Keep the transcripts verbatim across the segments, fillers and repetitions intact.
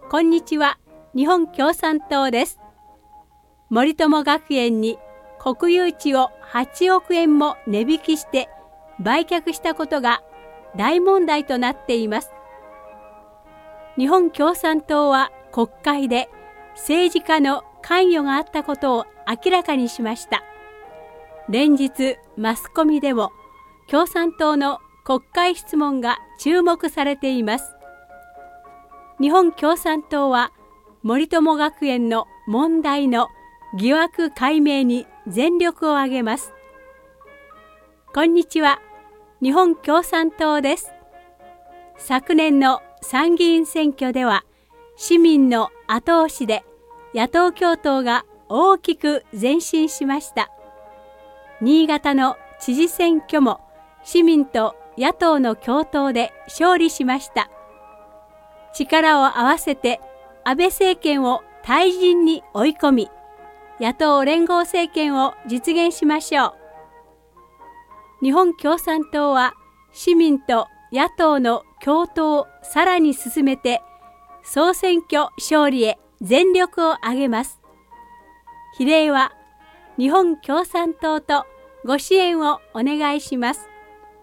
こんにちは。日本共産党です。森友学園に国有地をはちおくえんも値引きして売却したことが大問題となっています。日本共産党は国会で政治家の関与があったことを明らかにしました。連日マスコミでも共産党の国会質問が注目されています。日本共産党は森友学園の問題の疑惑解明に全力を挙げます。こんにちは。日本共産党です。昨年の参議院選挙では市民の後押しで野党共闘が大きく前進しました。新潟の知事選挙も市民と野党の共闘で勝利しました。力を合わせて安倍政権を退陣に追い込み、野党連合政権を実現しましょう。日本共産党は市民と野党の共闘をさらに進めて、総選挙勝利へ全力を挙げます。比例は日本共産党とご支援をお願いします。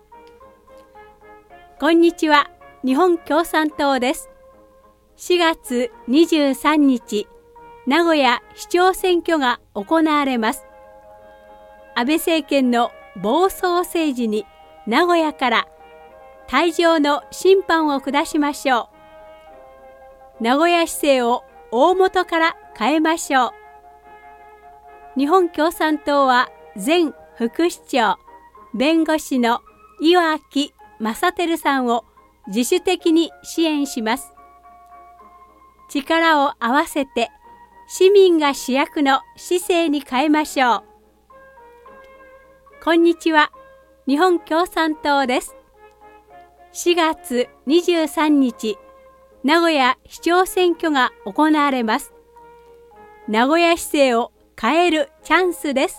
こんにちは。日本共産党です。しがつにじゅうさんにち、名古屋市長選挙が行われます。安倍政権の暴走政治に名古屋から退場の審判を下しましょう。名古屋市政を大元から変えましょう。日本共産党は前副市長、弁護士の岩城正輝さんを自主的に支援します。力を合わせて市民が主役の市政に変えましょう。こんにちは。日本共産党です。しがつにじゅうさんにち、名古屋市長選挙が行われます。名古屋市政を変えるチャンスです。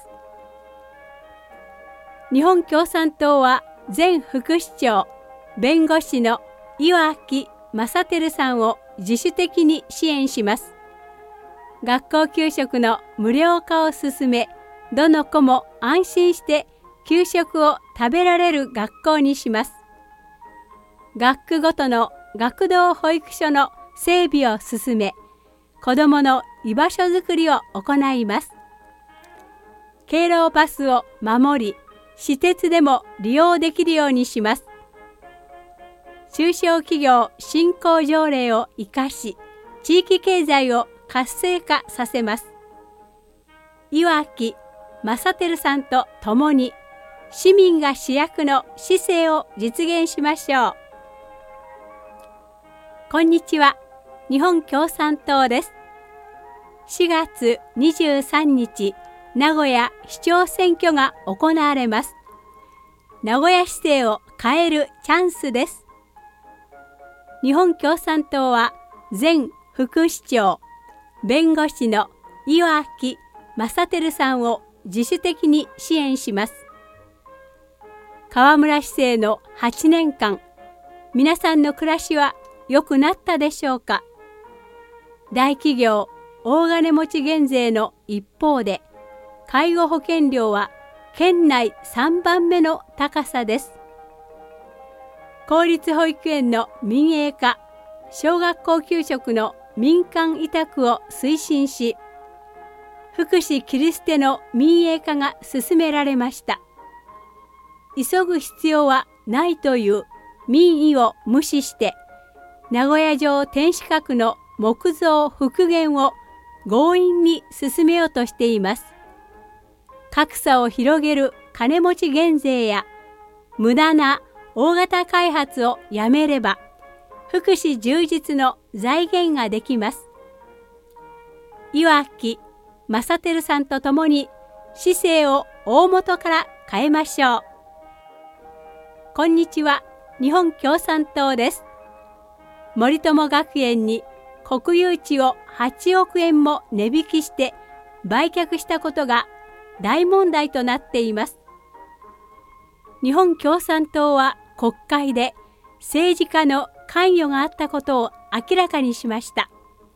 日本共産党は前副市長、弁護士の岩城正輝さんを自主的に支援します。学校給食の無料化を進め、どの子も安心して給食を食べられる学校にします。学区ごとの学童保育所の整備を進め、子どもの居場所づくりを行います。敬老パスを守り、私鉄でも利用できるようにします。中小企業振興条例を生かし、地域経済を活性化させます。岩城正輝さんと共に市民が主役の市政を実現しましょう。こんにちは。日本共産党です。しがつにじゅうさんにち、名古屋市長選挙が行われます。名古屋市政を変えるチャンスです。日本共産党は前副市長、弁護士の岩城正輝さんを自主的に支援します。河村市政のはちねんかん、皆さんの暮らしは良くなったでしょうか。大企業、大金持ち減税の一方で、介護保険料は県内さんばんめの高さです。公立保育園の民営化、小学校給食の民間委託を推進し、福祉切り捨ての民営化が進められました。急ぐ必要はないという民意を無視して、名古屋城天守閣の木造復元を強引に進めようとしています。格差を広げる金持ち減税や無駄な大型開発をやめれば、福祉充実の財源ができます。岩城正輝さんと共に市政を大元から変えましょう。こんにちは。日本共産党です。森友学園に国有地をはちおくえんも値引きして売却したことが大問題となっています。日本共産党は国会で政治家の関与があったことを明らかにしました。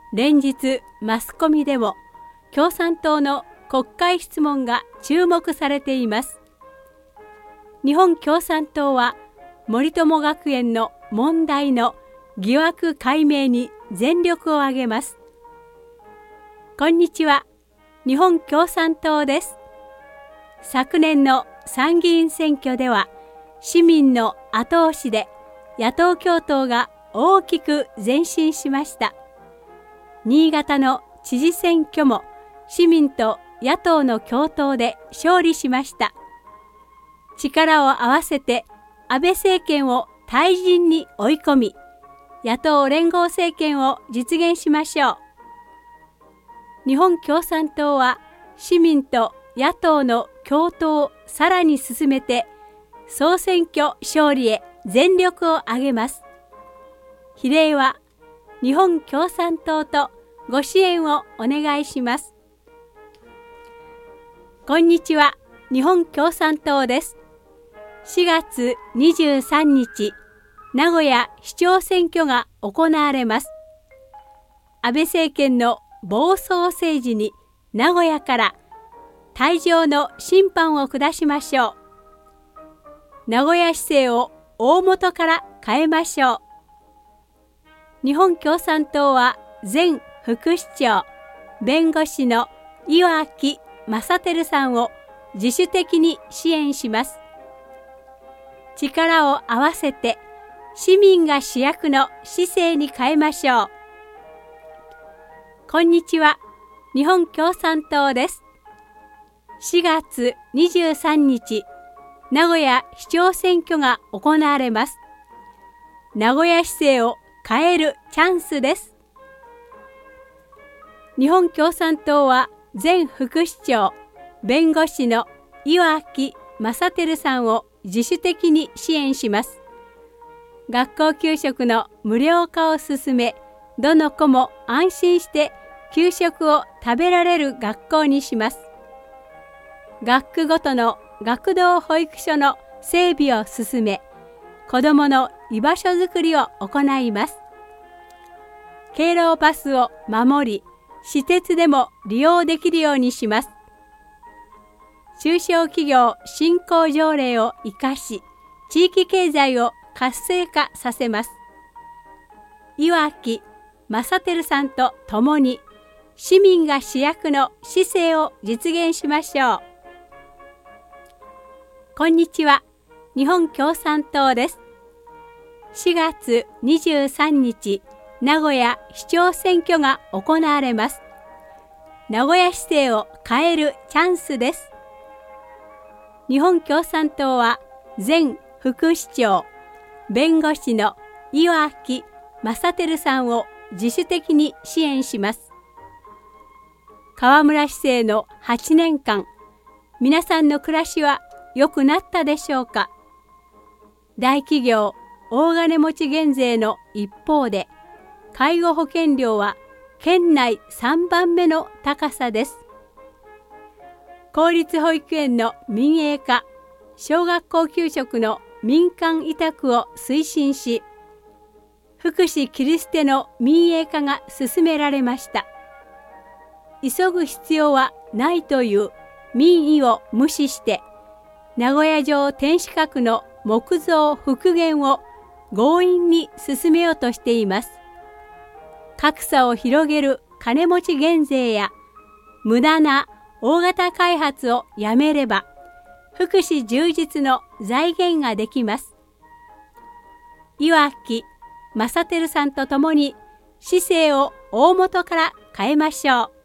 連日マスコミでも共産党の国会質問が注目されています。日本共産党は森友学園の問題の疑惑解明に全力を挙げます。こんにちは、日本共産党です。昨年の参議院選挙では市民の後押しで野党共闘が大きく前進しました。新潟の知事選挙も市民と野党の共闘で勝利しました。力を合わせて安倍政権を退陣に追い込み、野党連合政権を実現しましょう。日本共産党は市民と野党の共闘をさらに進めて総選挙勝利へ全力を挙げます。比例は日本共産党とご支援をお願いします。こんにちは、日本共産党です。しがつにじゅうさんにち、名古屋市長選挙が行われます。安倍政権の暴走政治に名古屋から退場の審判を下しましょう。名古屋市政を大元から変えましょう。日本共産党は前副市長、弁護士の岩城正輝さんを自主的に支援します。力を合わせて市民が主役の市政に変えましょう。こんにちは、日本共産党です。しがつにじゅうさんにち、名古屋市長選挙が行われます。名古屋市政を変えるチャンスです。日本共産党は前副市長、弁護士の岩城正輝さんを自主的に支援します。学校給食の無料化を進め、どの子も安心して給食を食べられる学校にします。学区ごとの学童保育所の整備を進め、子どもの居場所づくりを行います。敬老パスを守り、私鉄でも利用できるようにします。中小企業振興条例を生かし、地域経済を活性化させます。岩城正輝さんと共に、市民が主役の市政を実現しましょう。こんにちは、日本共産党です。しがつにじゅうさんにち、名古屋市長選挙が行われます。名古屋市政を変えるチャンスです。日本共産党は前副市長、弁護士の岩城正輝さんを自主的に支援します。河村市政のはちねんかん、皆さんの暮らしは良くなったでしょうか。大企業、大金持ち減税の一方で、介護保険料は県内さんばんめの高さです。公立保育園の民営化、小学校給食の民間委託を推進し、福祉切り捨ての民営化が進められました。急ぐ必要はないという民意を無視して、名古屋城天守閣の木造復元を強引に進めようとしています。格差を広げる金持ち減税や無駄な大型開発をやめれば、福祉充実の財源ができます。岩城正輝さんと共に市政を大元から変えましょう。